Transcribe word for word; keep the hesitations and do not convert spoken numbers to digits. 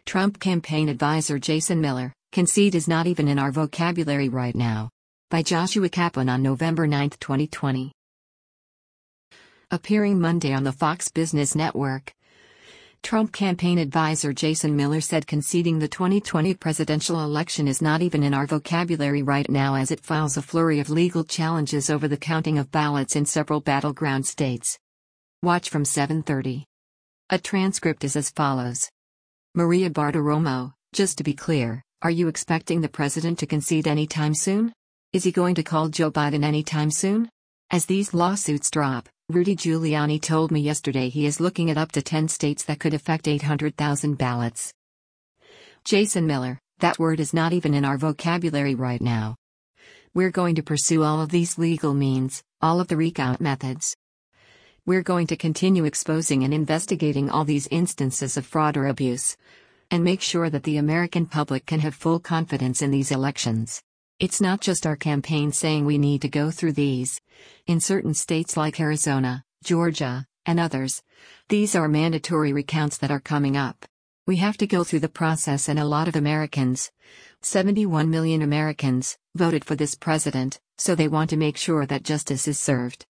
Trump campaign advisor Jason Miller, concede is not even in our vocabulary right now. By Joshua Kaplan on November ninth, twenty twenty. Appearing Monday on the Fox Business Network, Trump campaign advisor Jason Miller said conceding the twenty twenty presidential election is not even in our vocabulary right now as it files a flurry of legal challenges over the counting of ballots in several battleground states. Watch from seven thirty. A transcript is as follows. Maria Bartiromo, just to be clear, are you expecting the president to concede anytime soon? Is he going to call Joe Biden anytime soon? As these lawsuits drop, Rudy Giuliani told me yesterday he is looking at up to ten states that could affect eight hundred thousand ballots. Jason Miller, that word is not even in our vocabulary right now. We're going to pursue all of these legal means, all of the recount methods. We're going to continue exposing and investigating all these instances of fraud or abuse, and make sure that the American public can have full confidence in these elections. It's not just our campaign saying we need to go through these. In certain states like Arizona, Georgia, and others, these are mandatory recounts that are coming up. We have to go through the process, and a lot of Americans, seventy-one million Americans, voted for this president, so they want to make sure that justice is served.